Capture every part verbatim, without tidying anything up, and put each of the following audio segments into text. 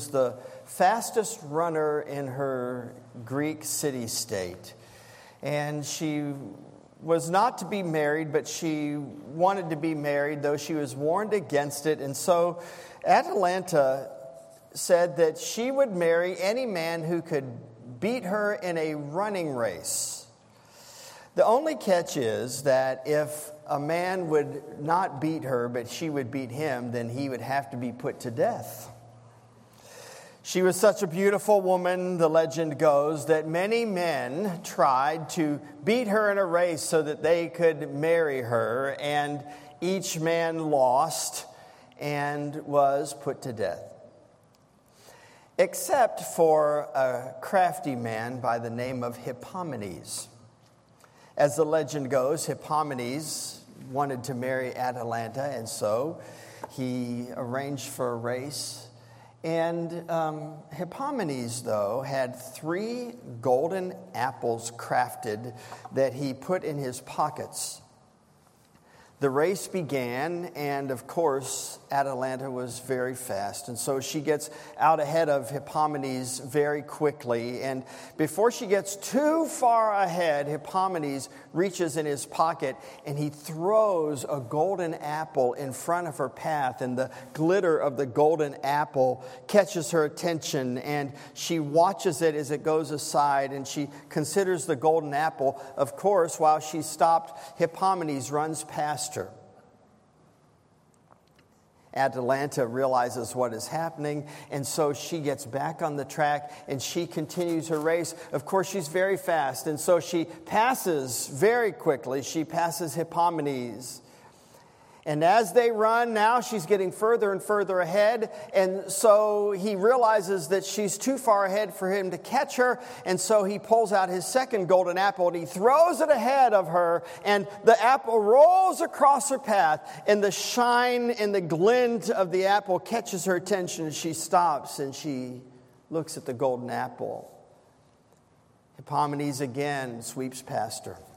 was the fastest runner in her Greek city-state. And she was not to be married, but she wanted to be married, though she was warned against it. And so Atalanta said that she would marry any man who could beat her in a running race. The only catch is that if a man would not beat her, but she would beat him, then he would have to be put to death. She was such a beautiful woman, the legend goes, that many men tried to beat her in a race so that they could marry her, and each man lost and was put to death. Except for a crafty man by the name of Hippomenes. As the legend goes, Hippomenes wanted to marry Atalanta, and so he arranged for a race. And um, Hippomenes, though, had three golden apples crafted that he put in his pockets. The race began, and of course, Atalanta was very fast. And so she gets out ahead of Hippomenes very quickly. And before she gets too far ahead, Hippomenes reaches in his pocket and he throws a golden apple in front of her path. And the glitter of the golden apple catches her attention. And she watches it as it goes aside. And she considers the golden apple. Of course, while she stopped, Hippomenes runs past her. Atalanta realizes what is happening, and so she gets back on the track and she continues her race. Of course, she's very fast, and so she passes very quickly. She passes Hippomenes. And as they run, now she's getting further and further ahead. And so he realizes that she's too far ahead for him to catch her. And so he pulls out his second golden apple and he throws it ahead of her. And the apple rolls across her path. And the shine and the glint of the apple catches her attention. She stops and she looks at the golden apple. Hippomenes again sweeps past her.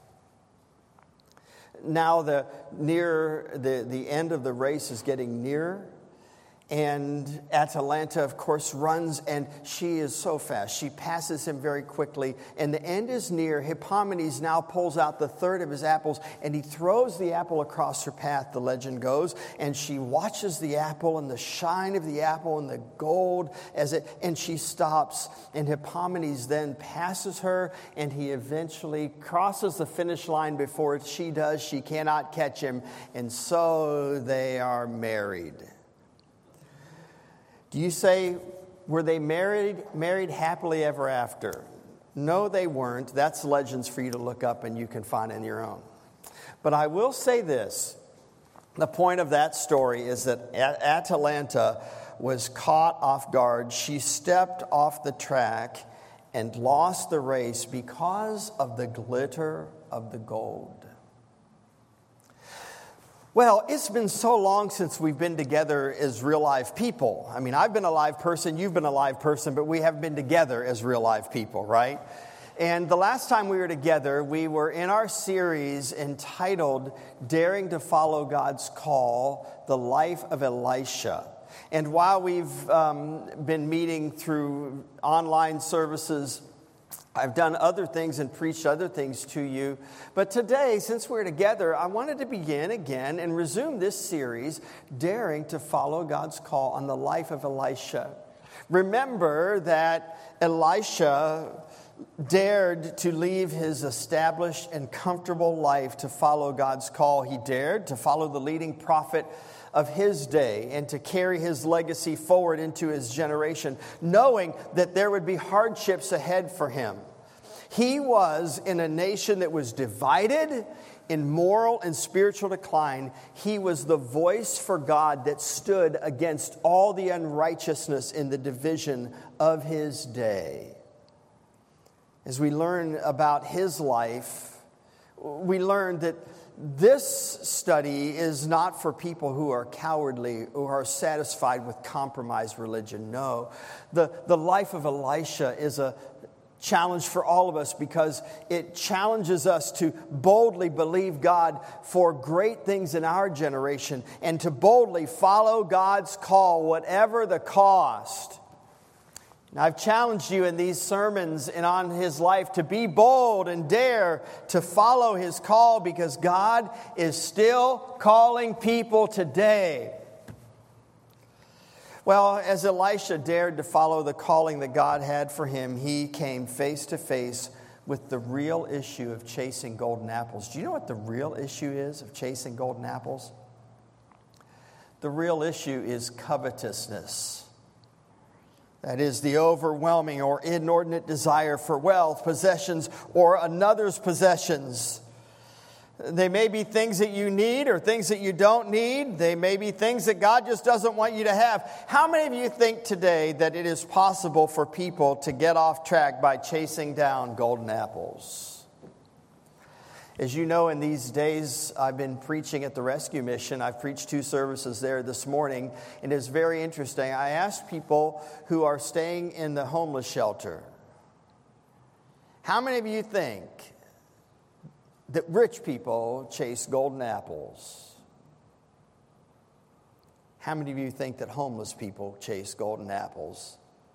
Now the near the, the end of the race is getting nearer, and Atalanta, of course, runs, and she is so fast. She passes him very quickly, and the end is near. Hippomenes now pulls out the third of his apples, and he throws the apple across her path, the legend goes, and she watches the apple and the shine of the apple and the gold as it, and she stops, and Hippomenes then passes her, and he eventually crosses the finish line before she does. She cannot catch him, and so they are married. Do you say, were they married married happily ever after? No, they weren't. That's legends for you to look up and you can find on your own. But I will say this. The point of that story is that Atalanta was caught off guard. She stepped off the track and lost the race because of the glitter of the gold. Well, it's been so long since we've been together as real live people. I mean, I've been a live person, you've been a live person, but we haven't been together as real live people, right? And the last time we were together, we were in our series entitled Daring to Follow God's Call, the Life of Elisha. And while we've um, been meeting through online services, I've done other things and preached other things to you. But today, since we're together, I wanted to begin again and resume this series, Daring to Follow God's Call on the Life of Elisha. Remember that Elisha dared to leave his established and comfortable life to follow God's call. He dared to follow the leading prophet of his day and to carry his legacy forward into his generation, knowing that there would be hardships ahead for him. He was in a nation that was divided in moral and spiritual decline. He was the voice for God that stood against all the unrighteousness in the division of his day. As we learn about his life, we learn that this study is not for people who are cowardly or are satisfied with compromised religion. No, the, the life of Elisha is a challenge for all of us because it challenges us to boldly believe God for great things in our generation and to boldly follow God's call, whatever the cost. I've challenged you in these sermons and on his life to be bold and dare to follow his call, because God is still calling people today. Well, as Elisha dared to follow the calling that God had for him, he came face to face with the real issue of chasing golden apples. Do you know what the real issue is of chasing golden apples? The real issue is covetousness. That is the overwhelming or inordinate desire for wealth, possessions, or another's possessions. They may be things that you need or things that you don't need. They may be things that God just doesn't want you to have. How many of you think today that it is possible for people to get off track by chasing down golden apples? As you know, in these days, I've been preaching at the Rescue Mission. I've preached two services there this morning, and it's very interesting. I asked people who are staying in the homeless shelter, how many of you think that rich people chase golden apples? How many of you think that homeless people chase golden apples?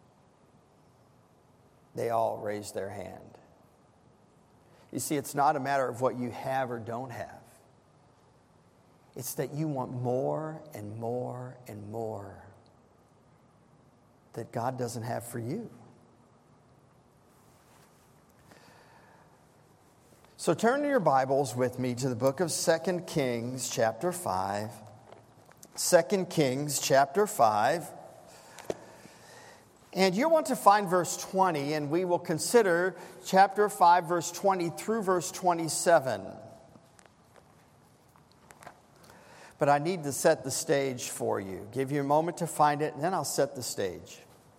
They all raised their hand. You see, it's not a matter of what you have or don't have. It's that you want more and more and more that God doesn't have for you. So turn to your Bibles with me to the book of Second Kings chapter five. Second Kings chapter five. And you want to find verse twenty, and we will consider chapter five, verse twenty through verse twenty-seven. But I need to set the stage for you. Give you a moment to find it, and then I'll set the stage.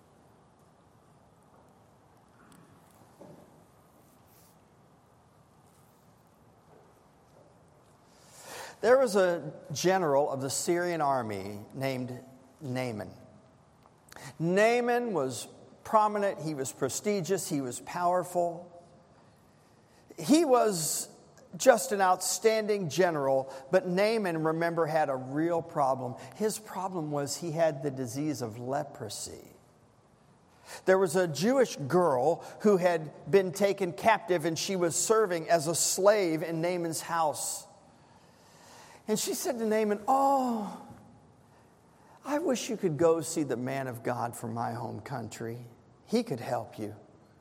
There was a general of the Syrian army named Naaman. Naaman was prominent, he was prestigious, he was powerful. He was just an outstanding general, but Naaman, remember, had a real problem. His problem was he had the disease of leprosy. There was a Jewish girl who had been taken captive, and she was serving as a slave in Naaman's house. And she said to Naaman, "Oh, I wish you could go see the man of God from my home country. He could help you."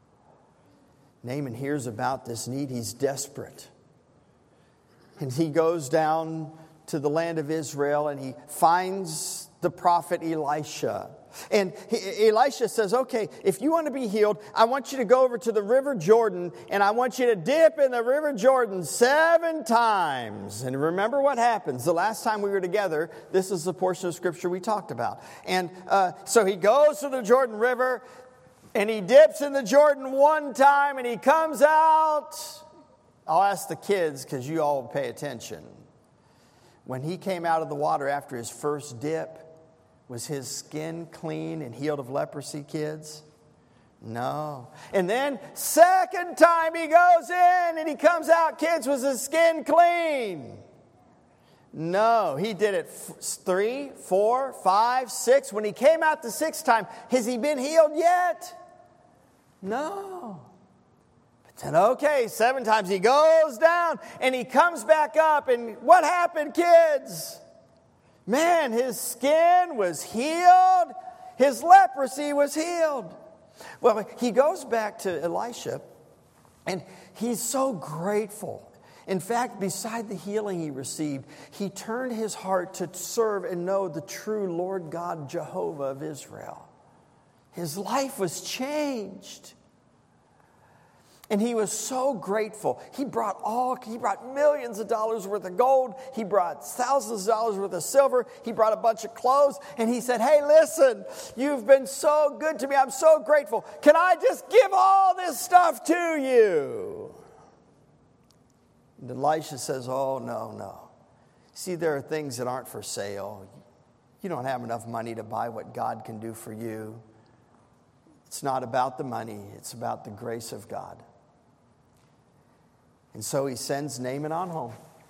Naaman hears about this need. He's desperate. And he goes down to the land of Israel, and he finds the prophet Elisha. And he, Elisha says, "Okay, if you want to be healed, I want you to go over to the River Jordan, and I want you to dip in the River Jordan seven times." And remember what happens. The last time we were together, this is the portion of Scripture we talked about. And uh, so he goes to the Jordan River, and he dips in the Jordan one time, and he comes out. I'll ask the kids, because you all pay attention. When he came out of the water after his first dip, was his skin clean and healed of leprosy, kids? No. And then second time he goes in and he comes out, kids, was his skin clean? No. He did it f- three, four, five, six. When he came out the sixth time, has he been healed yet? No. But then, okay, seven times he goes down and he comes back up. And what happened, kids? Man, his skin was healed. His leprosy was healed. Well, he goes back to Elisha, and he's so grateful. In fact, beside the healing he received, he turned his heart to serve and know the true Lord God, Jehovah of Israel. His life was changed. And he was so grateful. He brought all, he brought millions of dollars worth of gold. He brought thousands of dollars worth of silver. He brought a bunch of clothes. And he said, "Hey, listen, you've been so good to me. I'm so grateful. Can I just give all this stuff to you?" And Elisha says, "Oh, no, no. See, there are things that aren't for sale. You don't have enough money to buy what God can do for you. It's not about the money. It's about the grace of God." And so he sends Naaman on home.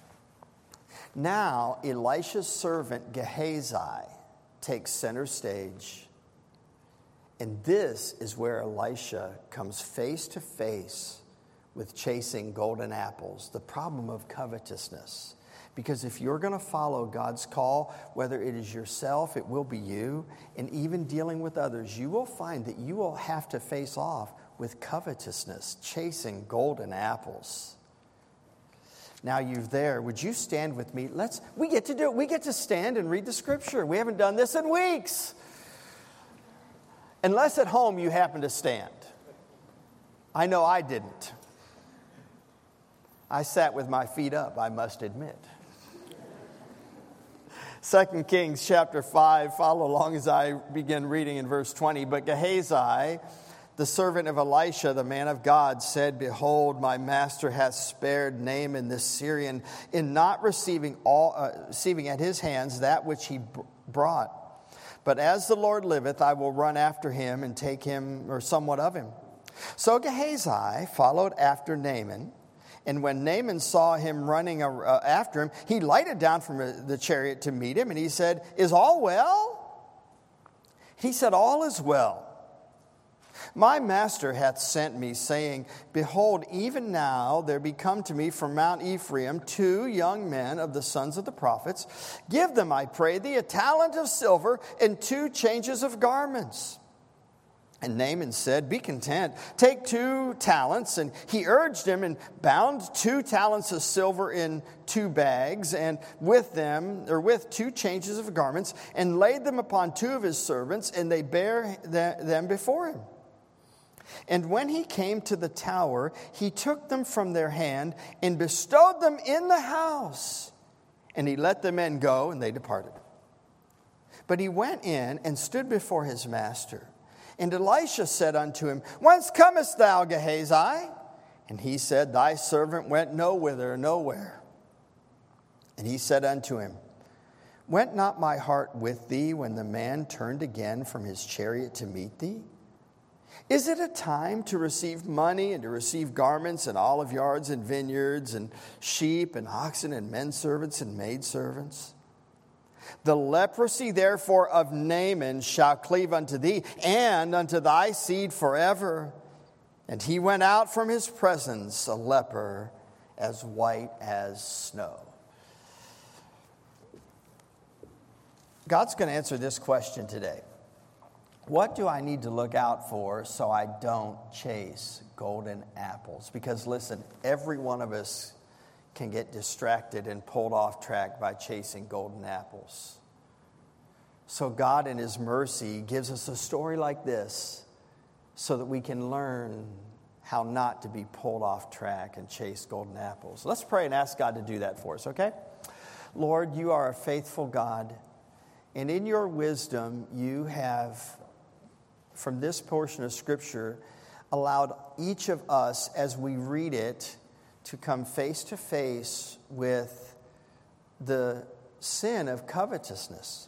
Now, Elisha's servant Gehazi takes center stage. And this is where Elisha comes face to face with chasing golden apples, the problem of covetousness. Because if you're going to follow God's call, whether it is yourself, it will be you, and even dealing with others, you will find that you will have to face off with covetousness, chasing golden apples. Now you're there. Would you stand with me? Let's. We get to do it. We get to stand and read the scripture. We haven't done this in weeks. Unless at home you happen to stand. I know I didn't. I sat with my feet up, I must admit. Second Kings chapter five, follow along as I begin reading in verse twenty. But Gehazi, the servant of Elisha, the man of God, said, Behold, my master hath spared Naaman the Syrian in not receiving all uh, receiving at his hands that which he b- brought. But as the Lord liveth, I will run after him and take him, or somewhat of him. So Gehazi followed after Naaman. And when Naaman saw him running uh, after him, he lighted down from the chariot to meet him. And he said, Is all well? He said, All is well. My master hath sent me, saying, Behold, even now there be come to me from Mount Ephraim two young men of the sons of the prophets. Give them, I pray thee, a talent of silver and two changes of garments. And Naaman said, Be content, take two talents. And he urged him and bound two talents of silver in two bags, and with them, or with two changes of garments, and laid them upon two of his servants, and they bare them before him. And when he came to the tower, he took them from their hand and bestowed them in the house. And he let the men go, and they departed. But he went in and stood before his master. And Elisha said unto him, Whence comest thou, Gehazi? And he said, Thy servant went no whither, nowhere. And he said unto him, Went not my heart with thee when the man turned again from his chariot to meet thee? Is it a time to receive money and to receive garments and olive yards and vineyards and sheep and oxen and men servants and maid servants? The leprosy therefore of Naaman shall cleave unto thee and unto thy seed forever. And he went out from his presence a leper as white as snow. God's going to answer this question today. What do I need to look out for so I don't chase golden apples? Because listen, every one of us can get distracted and pulled off track by chasing golden apples. So God in his mercy gives us a story like this so that we can learn how not to be pulled off track and chase golden apples. Let's pray and ask God to do that for us, okay? Lord, you are a faithful God, and in your wisdom you have, from this portion of Scripture, allowed each of us as we read it to come face to face with the sin of covetousness.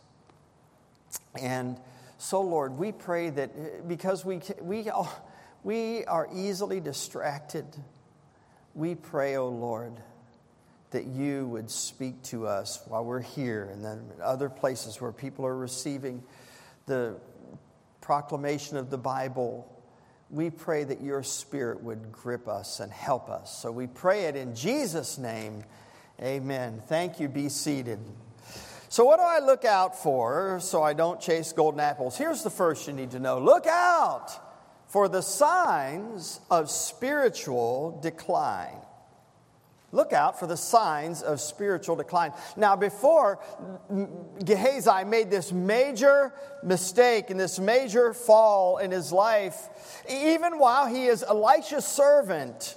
And so, Lord, we pray that because we we we are easily distracted, we pray, oh Lord, that you would speak to us while we're here and then other places where people are receiving the proclamation of the Bible. We pray that your Spirit would grip us and help us. So we pray it in Jesus' name. Amen. Thank you. Be seated. So what do I look out for so I don't chase golden apples? Here's the first you need to know. Look out for the signs of spiritual decline. Look out for the signs of spiritual decline. Now, before Gehazi made this major mistake and this major fall in his life, even while he is Elisha's servant,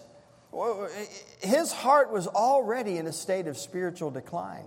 his heart was already in a state of spiritual decline.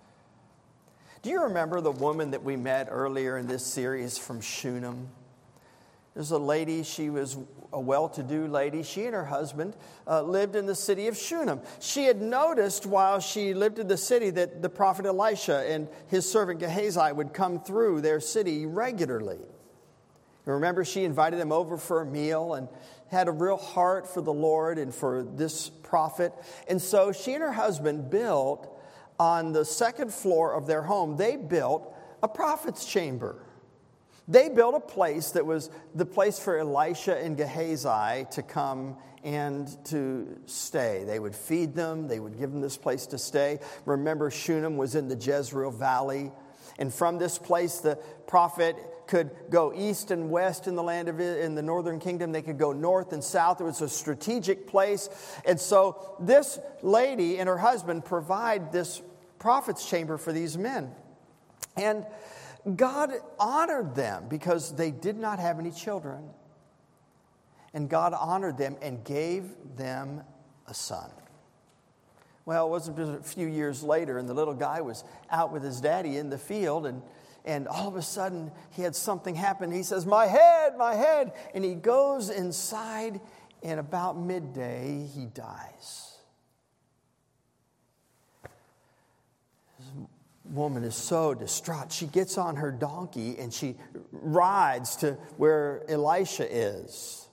Do you remember the woman that we met earlier in this series from Shunem? There's a lady, she was a well-to-do lady. She and her husband uh, lived in the city of Shunem. She had noticed while she lived in the city that the prophet Elisha and his servant Gehazi would come through their city regularly. And remember, she invited them over for a meal and had a real heart for the Lord and for this prophet. And so she and her husband built on the second floor of their home, they built a prophet's chamber. They built a place that was the place for Elisha and Gehazi to come and to stay. They would feed them. They would give them this place to stay. Remember, Shunem was in the Jezreel Valley. And from this place, the prophet could go east and west in the land of in the northern kingdom. They could go north and south. It was a strategic place. And so this lady and her husband provide this prophet's chamber for these men. And God honored them because they did not have any children. And God honored them and gave them a son. Well, it wasn't just a few years later, and the little guy was out with his daddy in the field, and, and all of a sudden he had something happen. He says, "My head, my head." And he goes inside, and about midday he dies. Woman is so distraught. She gets on her donkey and she rides to where Elisha is.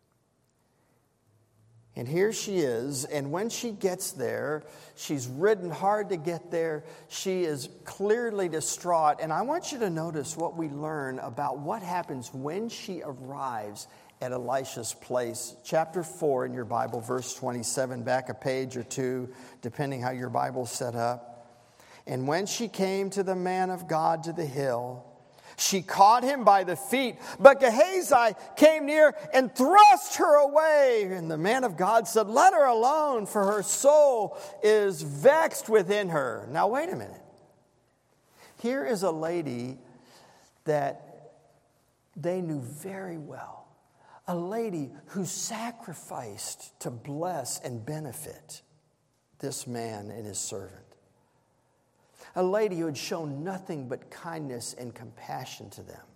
And here she is, and when she gets there, she's ridden hard to get there. She is clearly distraught. And I want you to notice what we learn about what happens when she arrives at Elisha's place. Chapter four in your Bible, verse twenty-seven, back a page or two, depending how your Bible's set up. "And when she came to the man of God to the hill, she caught him by the feet, but Gehazi came near and thrust her away. And the man of God said, 'Let her alone, for her soul is vexed within her.'" Now, wait a minute. Here is a lady that they knew very well. A lady who sacrificed to bless and benefit this man and his servant. A lady who had shown nothing but kindness and compassion to them.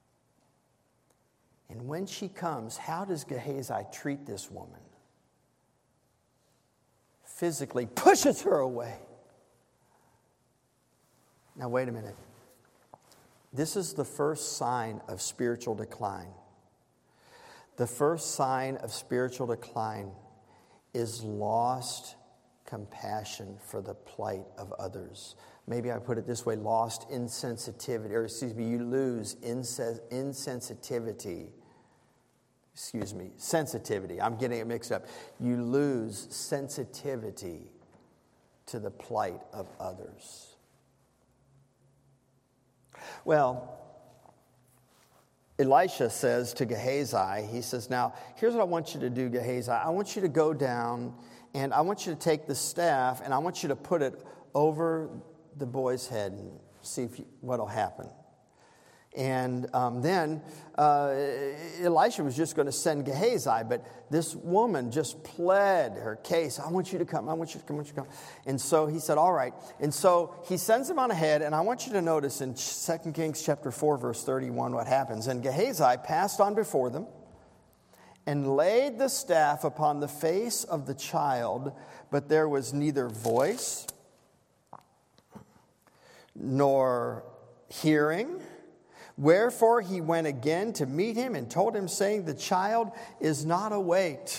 And when she comes, how does Gehazi treat this woman? Physically pushes her away. Now, wait a minute. This is the first sign of spiritual decline. The first sign of spiritual decline is lost compassion for the plight of others. Maybe I put it this way, lost insensitivity, or excuse me, you lose insen- insensitivity. Excuse me, sensitivity. I'm getting it mixed up. You lose sensitivity to the plight of others. Well, Elisha says to Gehazi, he says, "Now, here's what I want you to do, Gehazi. I want you to go down, and I want you to take the staff, and I want you to put it over the boy's head and see if you, what'll happen." And um, then uh, Elisha was just going to send Gehazi, but this woman just pled her case. "I want you to come. I want you to come. I want you to come." And so he said, "All right." And so he sends him on ahead. And I want you to notice in Second Kings chapter four, verse thirty-one, what happens. "And Gehazi passed on before them and laid the staff upon the face of the child, but there was neither voice nor hearing. Wherefore he went again to meet him and told him, saying, 'The child is not awake.'"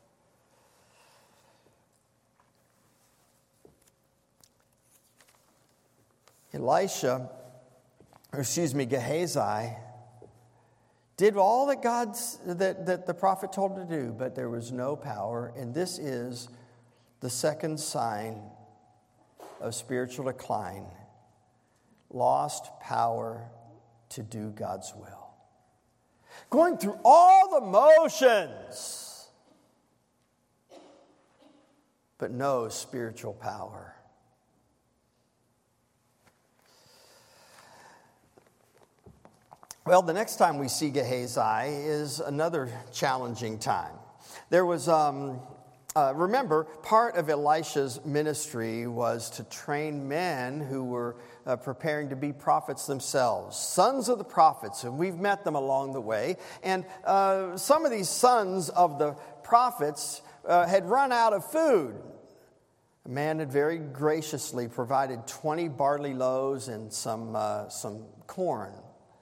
Elisha, or excuse me, Gehazi, did all that God's that, that the prophet told him to do, but there was no power. And this is the second sign of spiritual decline. Lost power to do God's will. Going through all the motions, but no spiritual power. Well, the next time we see Gehazi is another challenging time. There was, um, uh, remember, part of Elisha's ministry was to train men who were uh, preparing to be prophets themselves, sons of the prophets, and we've met them along the way. And uh, some of these sons of the prophets uh, had run out of food. A man had very graciously provided twenty barley loaves and some uh, some corn.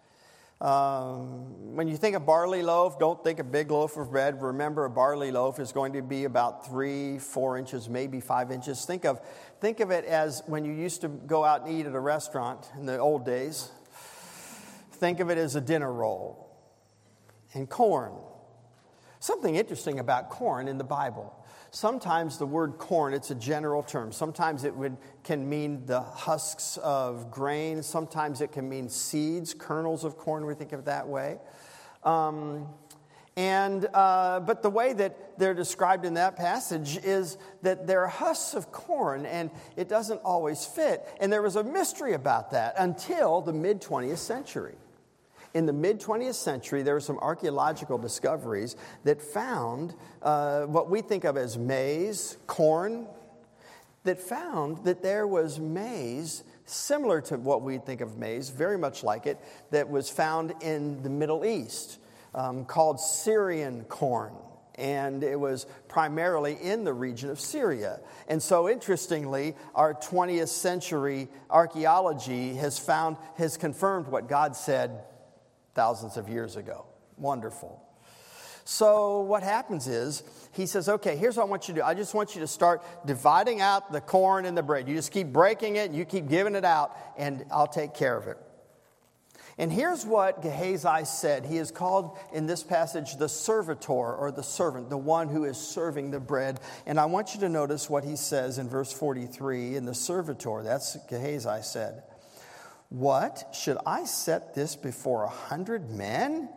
Um, when you think of barley loaf, don't think a big loaf of bread. Remember, a barley loaf is going to be about three, four inches, maybe five inches. Think of, think of it as when you used to go out and eat at a restaurant in the old days. think of it as a dinner roll. And corn. Something interesting about corn in the Bible. Sometimes the word corn, it's a general term. Sometimes it would can mean the husks of grain. Sometimes it can mean seeds, kernels of corn. We think of it that way. Um, and uh, but the way that they're described in that passage is that they're husks of corn, and it doesn't always fit. And there was a mystery about that until the mid-twentieth century. In the mid-twentieth century, there were some archaeological discoveries that found uh, what we think of as maize, corn, that found that there was maize similar to what we think of maize, very much like it, that was found in the Middle East, um, called Syrian corn. And it was primarily in the region of Syria. And so interestingly, our twentieth century archaeology has found, has confirmed what God said thousands of years ago. Wonderful. So what happens is, he says, okay, here's what I want you to do. I just want you to start dividing out the corn and the bread. You just keep breaking it, and you keep giving it out, and I'll take care of it. And here's what Gehazi said. He is called in this passage the servitor, or the servant, the one who is serving the bread. And I want you to notice what he says in verse forty-three in the servitor. That's Gehazi said. What? Should I set this before a hundred men?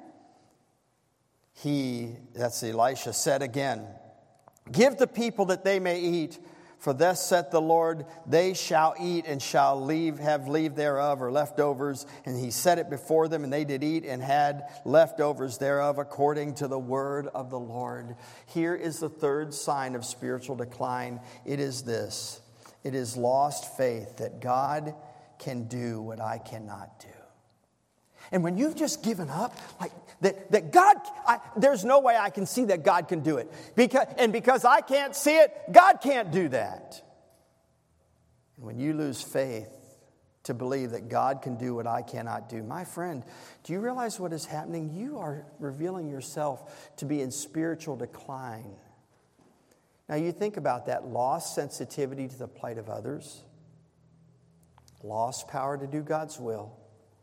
He, that's Elisha, said again, give the people that they may eat, for thus saith the Lord, they shall eat and shall leave, have leave thereof, or leftovers. And he set it before them, and they did eat and had leftovers thereof, according to the word of the Lord. Here is the third sign of spiritual decline. It is this. It is lost faith that God can do what I cannot do. And when you've just given up, like that, that God, I, there's no way I can see that God can do it. Because, and because I can't see it, God can't do that. And when you lose faith to believe that God can do what I cannot do, my friend, do you realize what is happening? You are revealing yourself to be in spiritual decline. Now you think about that, lost sensitivity to the plight of others. Lost power to do God's will.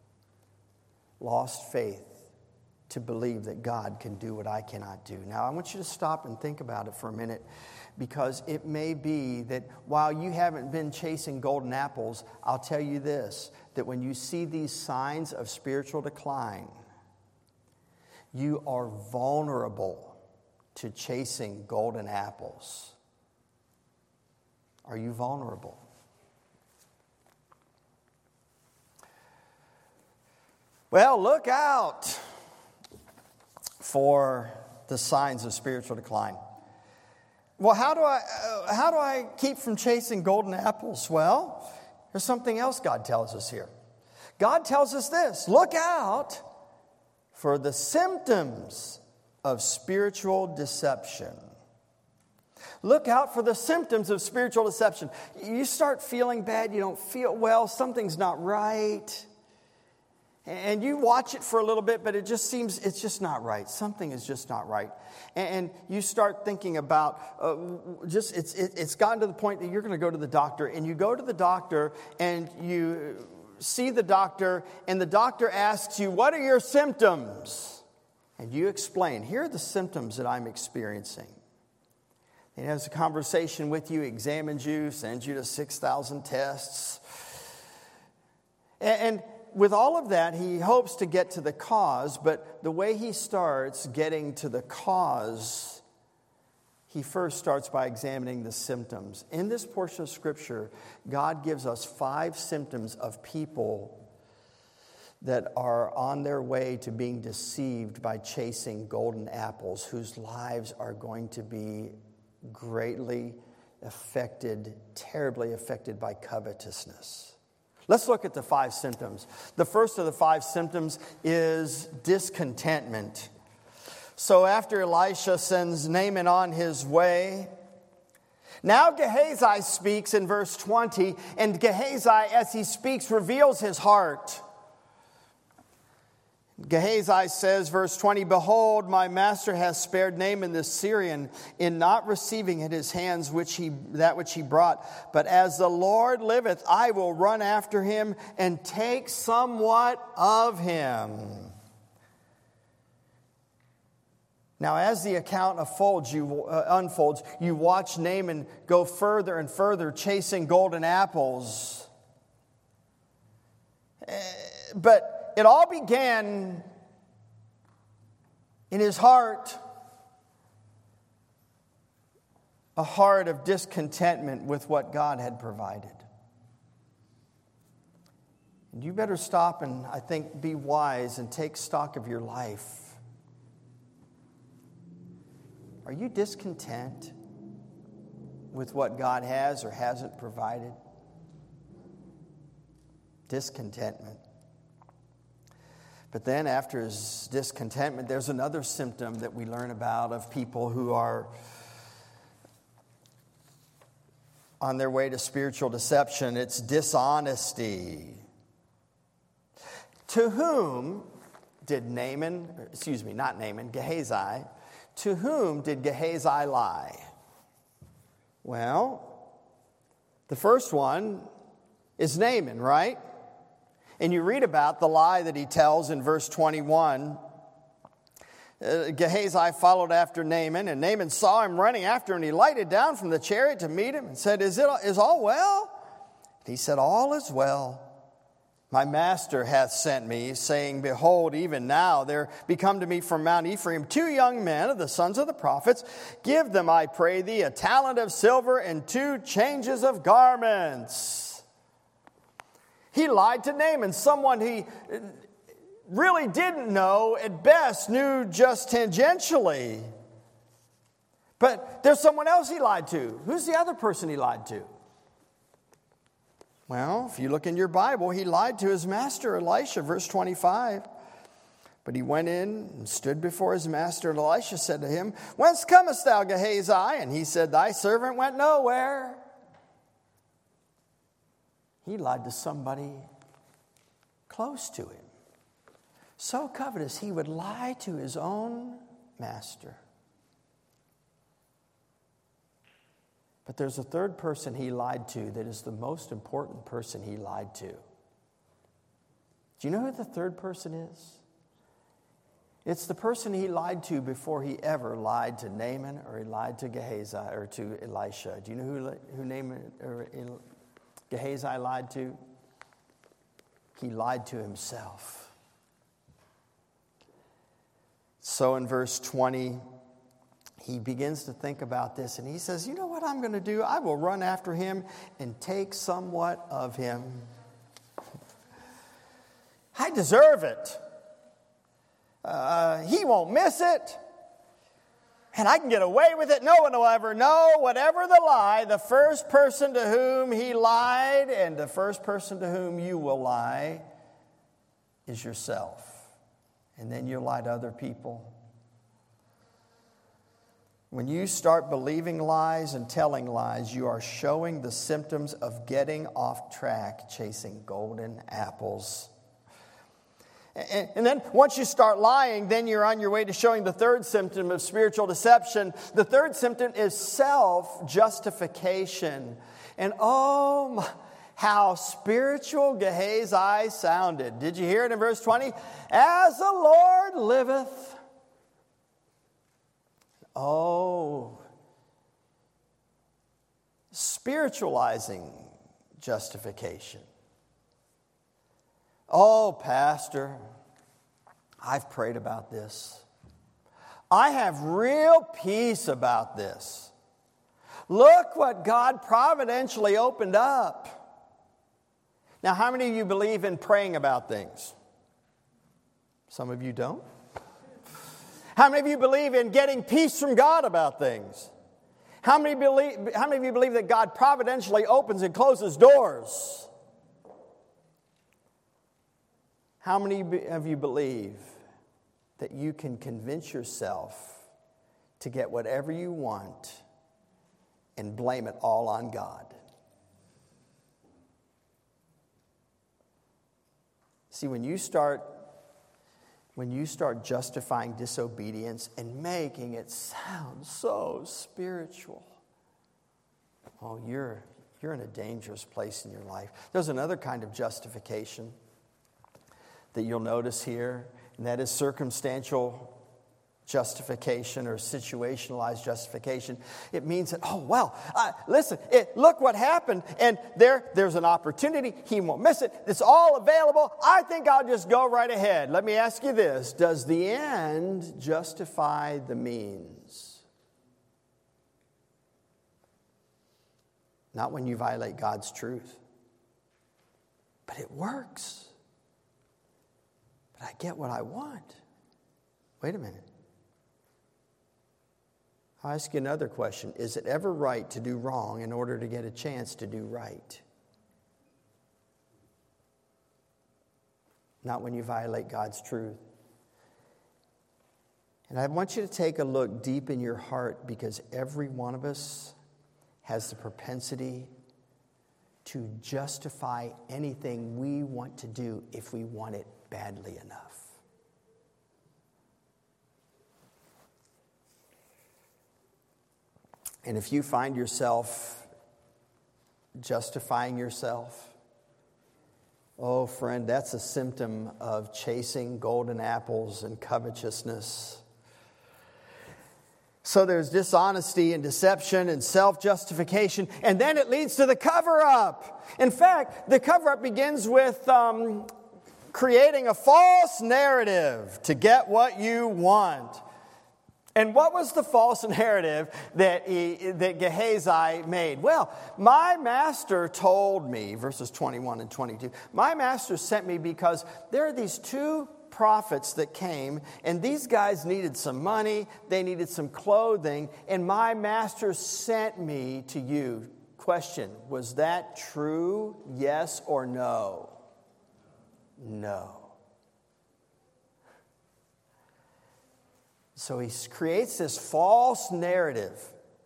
Lost faith to believe that God can do what I cannot do. Now, I want you to stop and think about it for a minute, because it may be that while you haven't been chasing golden apples, I'll tell you this, that when you see these signs of spiritual decline, you are vulnerable to chasing golden apples. Are you vulnerable? Well, look out for the signs of spiritual decline. Well, how do I uh, how do I keep from chasing golden apples? Well, there's something else God tells us here. God tells us this: look out for the symptoms of spiritual deception. Look out for the symptoms of spiritual deception. You start feeling bad, you don't feel well, something's not right. And you watch it for a little bit, but it just seems it's just not right. Something is just not right. And you start thinking about, uh, just it's it, it's gotten to the point that you're going to go to the doctor. And you go to the doctor and you see the doctor, and the doctor asks you, what are your symptoms? And you explain, here are the symptoms that I'm experiencing. He has a conversation with you, examines you, sends you to six thousand tests. And... and with all of that, he hopes to get to the cause, but the way he starts getting to the cause, he first starts by examining the symptoms. In this portion of Scripture, God gives us five symptoms of people that are on their way to being deceived by chasing golden apples, whose lives are going to be greatly affected, terribly affected by covetousness. Let's look at the five symptoms. The first of the five symptoms is discontentment. So after Elisha sends Naaman on his way, now Gehazi speaks in verse twenty, and Gehazi, as he speaks, reveals his heart. Gehazi says, verse twenty, "Behold, my master has spared Naaman the Syrian in not receiving at his hands which he, that which he brought. But as the Lord liveth, I will run after him and take somewhat of him." Now, as the account unfolds, you, uh, unfolds, you watch Naaman go further and further chasing golden apples. Uh, but it all began in his heart, a heart of discontentment with what God had provided. And you better stop and, I think, be wise and take stock of your life. Are you discontent with what God has or hasn't provided? Discontentment. But then after his discontentment, there's another symptom that we learn about of people who are on their way to spiritual deception. It's dishonesty. To whom did Naaman, excuse me, not Naaman, Gehazi, to whom did Gehazi lie? Well, the first one is Naaman, right? And you read about the lie that he tells in verse twenty-one. Uh, Gehazi followed after Naaman, and Naaman saw him running after him, and he lighted down from the chariot to meet him and said, Is it is all well? And he said, All is well. My master hath sent me, saying, Behold, even now there be come to me from Mount Ephraim two young men of the sons of the prophets. Give them, I pray thee, a talent of silver and two changes of garments. He lied to Naaman, someone he really didn't know, at best knew just tangentially. But there's someone else he lied to. Who's the other person he lied to? Well, if you look in your Bible, he lied to his master Elisha, verse twenty-five. But he went in and stood before his master, and Elisha said to him, Whence comest thou, Gehazi? And he said, Thy servant went nowhere. He lied to somebody close to him. So covetous, he would lie to his own master. But there's a third person he lied to that is the most important person he lied to. Do you know who the third person is? It's the person he lied to before he ever lied to Naaman or he lied to Gehazi or to Elisha. Do you know who, who Naaman or Gehazi lied to? He lied to himself. So in verse twenty, he begins to think about this, and he says, you know what I'm going to do? I will run after him and take somewhat of him. I deserve it. Uh, he won't miss it. And I can get away with it. No one will ever know. Whatever the lie, the first person to whom he lied and the first person to whom you will lie is yourself. And then you'll lie to other people. When you start believing lies and telling lies, you are showing the symptoms of getting off track, chasing golden apples. And then once you start lying, then you're on your way to showing the third symptom of spiritual deception. The third symptom is self-justification. And oh, how spiritual Gehazi sounded. Did you hear it in verse twenty? As the Lord liveth. Oh, spiritualizing justification. Oh, Pastor, I've prayed about this. I have real peace about this. Look what God providentially opened up. Now, how many of you believe in praying about things? Some of you don't. How many of you believe in getting peace from God about things? How many, believe, how many of you believe that God providentially opens and closes doors? How many of you believe that you can convince yourself to get whatever you want and blame it all on God? See, when you start when you start justifying disobedience and making it sound so spiritual, oh, you're, you're in a dangerous place in your life. There's another kind of justification that you'll notice here, and that is circumstantial justification or situationalized justification. It means that, oh, well, uh, listen, it, look what happened, and there, there's an opportunity. He won't miss it. It's all available. I think I'll just go right ahead. Let me ask you this. Does the end justify the means? Not when you violate God's truth. But it works. But I get what I want. Wait a minute. I'll ask you another question. Is it ever right to do wrong in order to get a chance to do right? Not when you violate God's truth. And I want you to take a look deep in your heart, because every one of us has the propensity to justify anything we want to do if we want it badly enough. And if you find yourself justifying yourself, oh, friend, that's a symptom of chasing golden apples and covetousness. So there's dishonesty and deception and self-justification, and then it leads to the cover-up. In fact, the cover-up begins with um, creating a false narrative to get what you want. And what was the false narrative that, he, that Gehazi made? Well, my master told me, verses twenty-one and twenty-two, my master sent me because there are these two prophets that came, and these guys needed some money, they needed some clothing, and my master sent me to you. Question, was that true? Yes or no? No. So he creates this false narrative.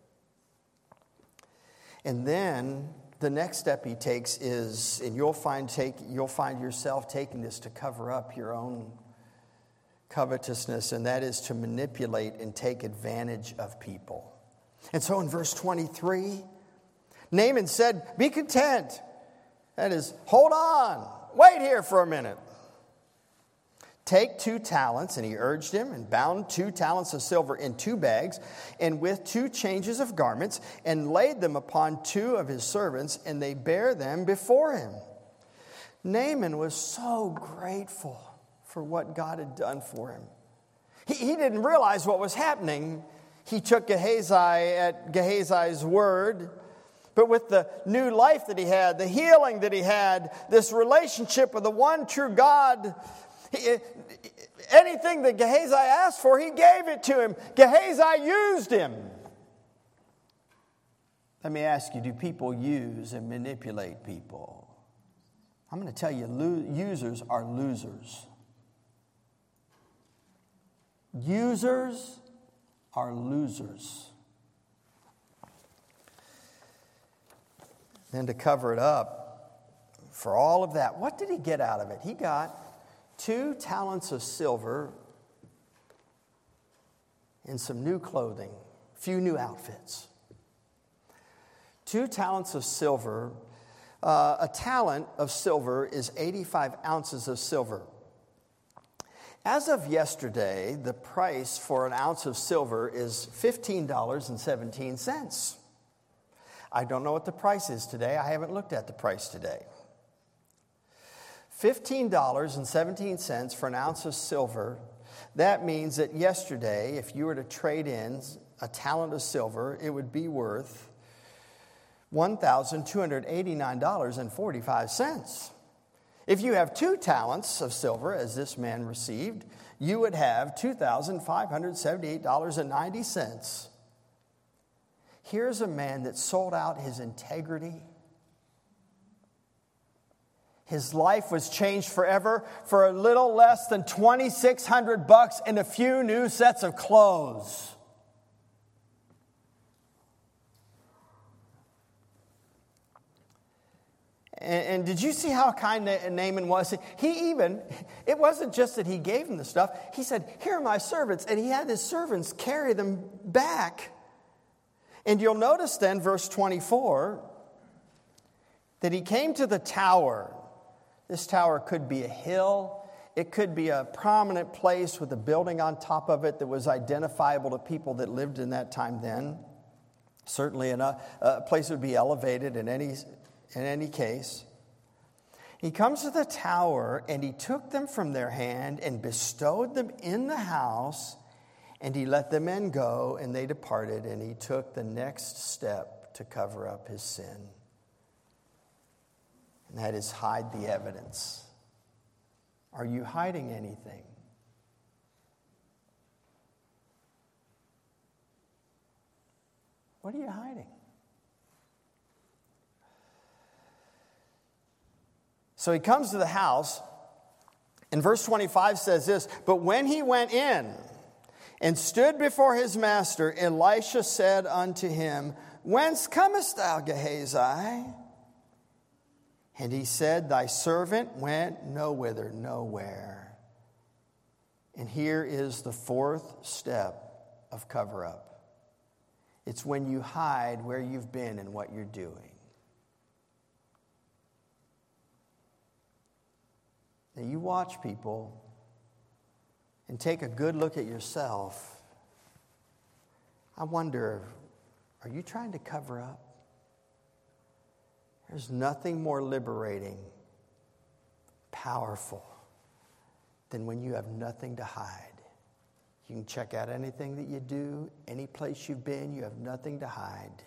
And then the next step he takes is, and you'll find take you'll find yourself taking this to cover up your own covetousness, and that is to manipulate and take advantage of people. And so in verse twenty-three, Naaman said, "Be content." That is, hold on, wait here for a minute. Take two talents, and he urged him, and bound two talents of silver in two bags, and with two changes of garments, and laid them upon two of his servants, and they bare them before him. Naaman was so grateful for what God had done for him. He, he didn't realize what was happening. He took Gehazi at Gehazi's word, but with the new life that he had, the healing that he had, this relationship with the one true God, He, anything that Gehazi asked for, he gave it to him. Gehazi used him. Let me ask you, do people use and manipulate people? I'm going to tell you, lo- users are losers. Users are losers. Then to cover it up, for all of that, what did he get out of it? He got two talents of silver and some new clothing, a few new outfits. Two talents of silver. Uh, a talent of silver is eighty-five ounces of silver. As of yesterday, the price for an ounce of silver is fifteen dollars and seventeen cents. I don't know what the price is today. I haven't looked at the price today. fifteen dollars and seventeen cents for an ounce of silver. That means that yesterday, if you were to trade in a talent of silver, it would be worth one thousand two hundred eighty-nine dollars and forty-five cents. If you have two talents of silver, as this man received, you would have two thousand five hundred seventy-eight dollars and ninety cents. Here's a man that sold out his integrity. His life was changed forever for a little less than twenty-six hundred bucks and a few new sets of clothes. And, and did you see how kind Naaman was? He even, it wasn't just that he gave him the stuff. He said, here are my servants. And he had his servants carry them back. And you'll notice then, verse twenty-four, that he came to the tower. This tower could be a hill. It could be a prominent place with a building on top of it that was identifiable to people that lived in that time then. Certainly in a, a place would be elevated in any, in any case. He comes to the tower, and he took them from their hand and bestowed them in the house, and he let the men go, and they departed, and he took the next step to cover up his sin. And that is hide the evidence. Are you hiding anything? What are you hiding? So he comes to the house, and verse twenty-five says this, but when he went in and stood before his master, Elisha said unto him, whence comest thou, Gehazi? And he said, thy servant went no whither, nowhere. And here is the fourth step of cover up. It's when you hide where you've been and what you're doing. Now you watch people and take a good look at yourself. I wonder, are you trying to cover up? There's nothing more liberating, powerful, than when you have nothing to hide. You can check out anything that you do, any place you've been, you have nothing to hide.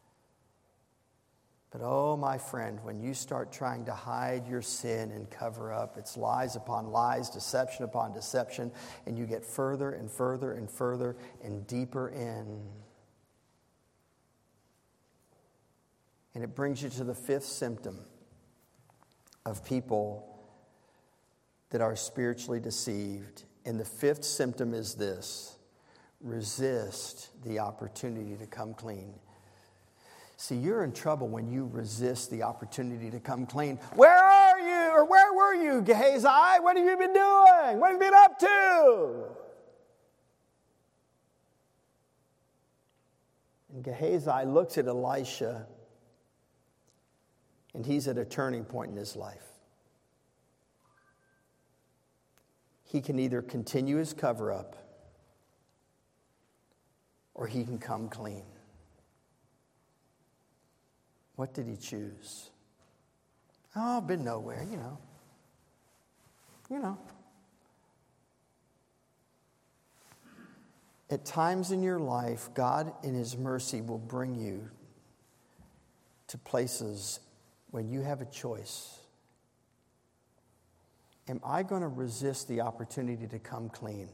But oh, my friend, when you start trying to hide your sin and cover up, it's lies upon lies, deception upon deception, and you get further and further and further and deeper in. And it brings you to the fifth symptom of people that are spiritually deceived. And the fifth symptom is this: resist the opportunity to come clean. See, you're in trouble when you resist the opportunity to come clean. Where are you? Or where were you, Gehazi? What have you been doing? What have you been up to? And Gehazi looks at Elisha, and he's at a turning point in his life. He can either continue his cover-up, or he can come clean. What did he choose? Oh, I've been nowhere, you know. You know. At times in your life, God in His mercy will bring you to places when you have a choice. Am I going to resist the opportunity to come clean?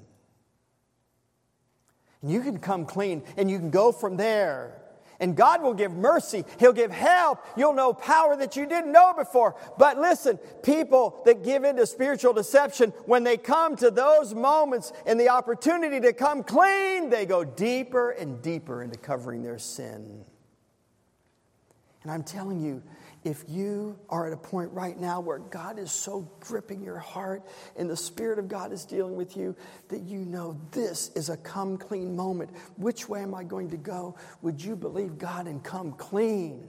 And you can come clean and you can go from there. And God will give mercy. He'll give help. You'll know power that you didn't know before. But listen, people that give into spiritual deception, when they come to those moments and the opportunity to come clean, they go deeper and deeper into covering their sin. And I'm telling you, if you are at a point right now where God is so gripping your heart and the Spirit of God is dealing with you, that you know this is a come clean moment. Which way am I going to go? Would you believe God and come clean?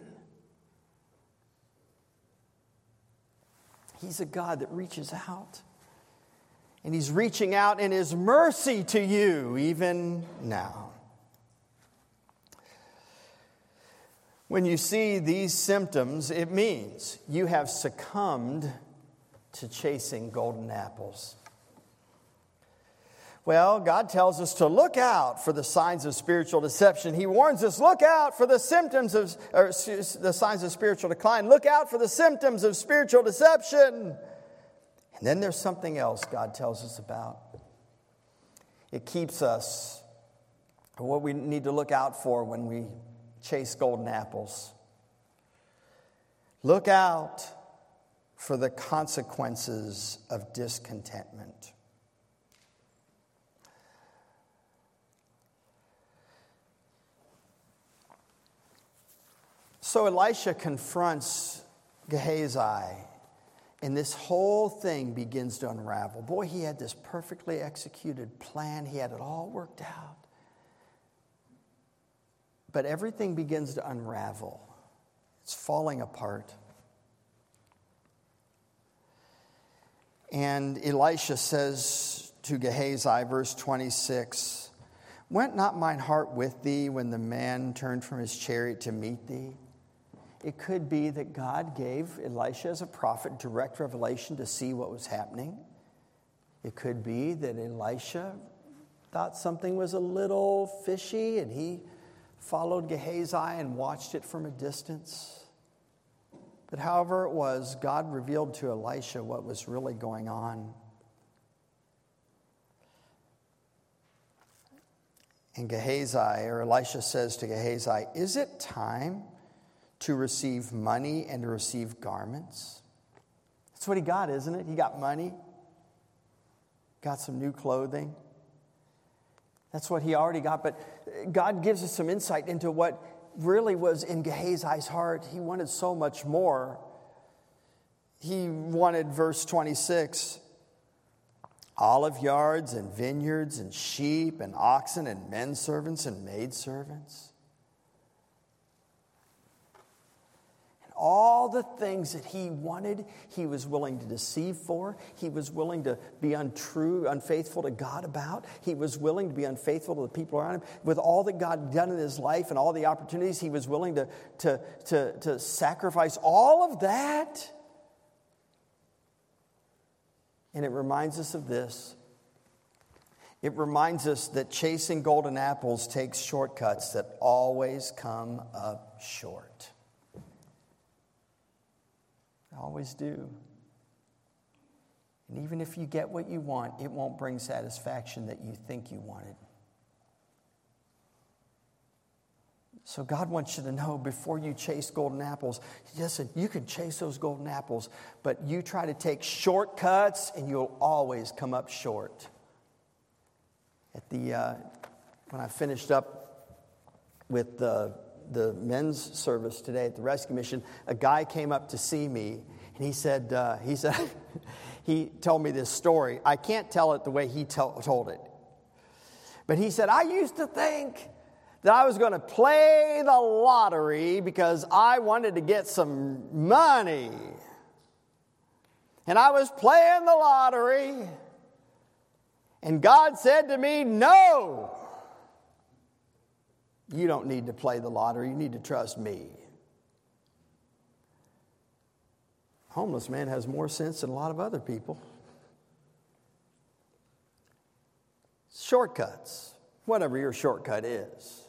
He's a God that reaches out. And He's reaching out in His mercy to you even now. When you see these symptoms, it means you have succumbed to chasing golden apples. Well, God tells us to look out for the signs of spiritual deception. He warns us, look out for the symptoms of, or the signs of spiritual decline. Look out for the symptoms of spiritual deception. And then there's something else God tells us about. It keeps us, what we need to look out for when we chase golden apples. Look out for the consequences of discontentment. So Elisha confronts Gehazi, and this whole thing begins to unravel. Boy, he had this perfectly executed plan. He had it all worked out. But everything begins to unravel. It's falling apart. And Elisha says to Gehazi, verse twenty-six, "Went not mine heart with thee when the man turned from his chariot to meet thee?" It could be that God gave Elisha as a prophet direct revelation to see what was happening. It could be that Elisha thought something was a little fishy and he followed Gehazi and watched it from a distance. But however it was, God revealed to Elisha what was really going on. And Gehazi, or Elisha says to Gehazi, "Is it time to receive money and to receive garments?" That's what he got, isn't it? He got money, got some new clothing. That's what he already got. But God gives us some insight into what really was in Gehazi's heart. He wanted so much more. He wanted, verse twenty-six, olive yards and vineyards and sheep and oxen and men servants and maid servants. All the things that he wanted, he was willing to deceive for. He was willing to be untrue, unfaithful to God about. He was willing to be unfaithful to the people around him. With all that God had done in his life and all the opportunities, he was willing to, to, to, to sacrifice all of that. And it reminds us of this. It reminds us that chasing golden apples takes shortcuts that always come up short. Always do. And even if you get what you want, it won't bring satisfaction that you think you wanted. So God wants you to know before you chase golden apples, listen, you can chase those golden apples, but you try to take shortcuts and you'll always come up short. At the uh, when I finished up with the the men's service today at the rescue mission, a guy came up to see me, and he said, uh, he said, he told me this story. I can't tell it the way he to- told it, but he said, "I used to think that I was going to play the lottery because I wanted to get some money, and I was playing the lottery, and God said to me, 'No. You don't need to play the lottery. You need to trust me.'" Homeless man has more sense than a lot of other people. Shortcuts, whatever your shortcut is,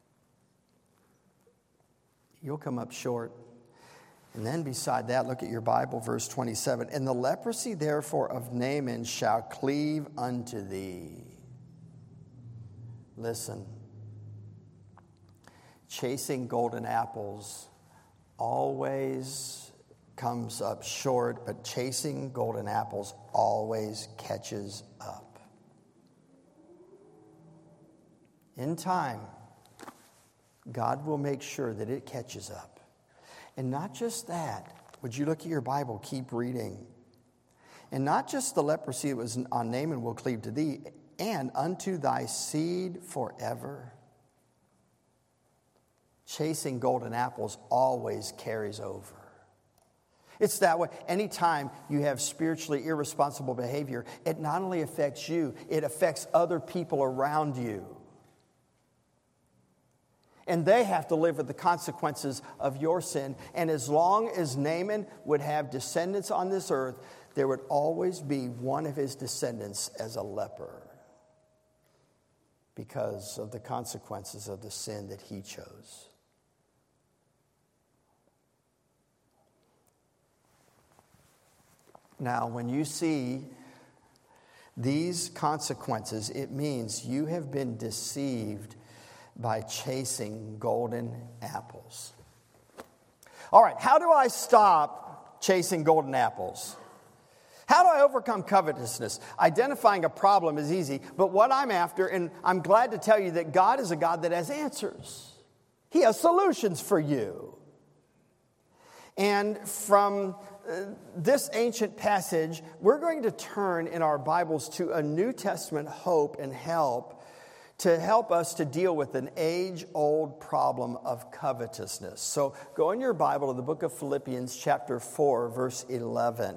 you'll come up short. And then beside that, look at your Bible, verse twenty-seven. "And the leprosy therefore of Naaman shall cleave unto thee." Listen. Chasing golden apples always comes up short, but chasing golden apples always catches up. In time, God will make sure that it catches up. And not just that. Would you look at your Bible? Keep reading. "And not just the leprosy that was on Naaman will cleave to thee, and unto thy seed forever." Chasing golden apples always carries over. It's that way. Anytime you have spiritually irresponsible behavior, it not only affects you, it affects other people around you. And they have to live with the consequences of your sin. And as long as Naaman would have descendants on this earth, there would always be one of his descendants as a leper because of the consequences of the sin that he chose. Now, when you see these consequences, it means you have been deceived by chasing golden apples. All right, how do I stop chasing golden apples? How do I overcome covetousness? Identifying a problem is easy, but what I'm after, and I'm glad to tell you that God is a God that has answers. He has solutions for you. And from uh, this ancient passage, we're going to turn in our Bibles to a New Testament hope and help to help us to deal with an age-old problem of covetousness. So go in your Bible to the book of Philippians chapter four, verse eleven.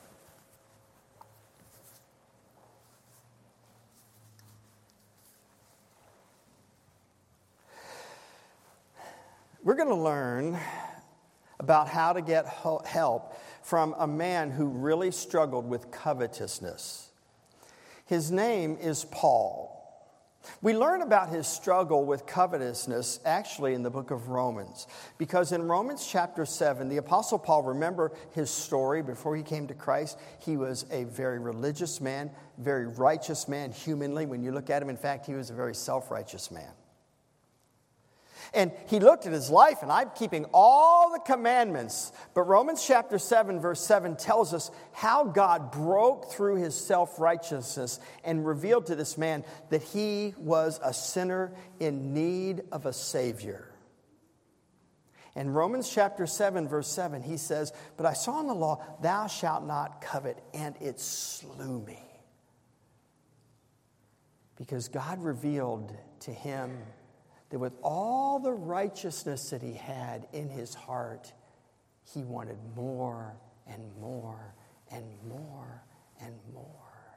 We're going to learn about how to get help from a man who really struggled with covetousness. His name is Paul. We learn about his struggle with covetousness actually in the book of Romans, because in Romans chapter seven, the Apostle Paul, remember his story before he came to Christ. He was a very religious man, very righteous man humanly. When you look at him, in fact, he was a very self-righteous man. And he looked at his life, and I'm keeping all the commandments. But Romans chapter seven, verse seven tells us how God broke through his self-righteousness and revealed to this man that he was a sinner in need of a Savior. In Romans chapter seven, verse seven, he says, "But I saw in the law, thou shalt not covet, and it slew me." Because God revealed to him that with all the righteousness that he had in his heart, he wanted more and more and more and more.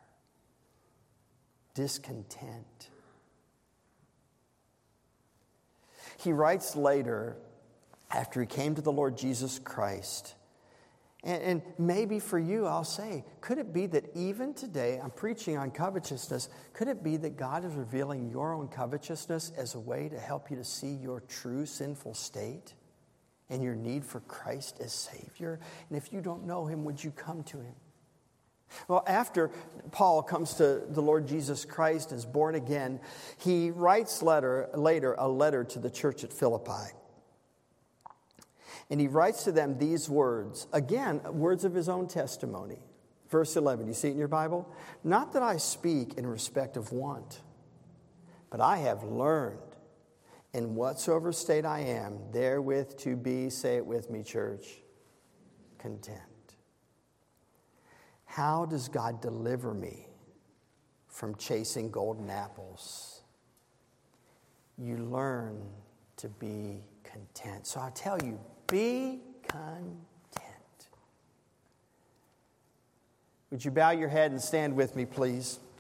Discontent. He writes later, after he came to the Lord Jesus Christ, And, and maybe for you, I'll say, could it be that even today, I'm preaching on covetousness, could it be that God is revealing your own covetousness as a way to help you to see your true sinful state and your need for Christ as Savior? And if you don't know him, would you come to him? Well, after Paul comes to the Lord Jesus Christ, is born again, he writes letter, later a letter to the church at Philippi. And he writes to them these words, again, words of his own testimony. Verse eleven, you see it in your Bible? "Not that I speak in respect of want, but I have learned in whatsoever state I am, therewith to be," say it with me, church, "content." How does God deliver me from chasing golden apples? You learn to be content. So I tell you, be content. Would you bow your head and stand with me, please?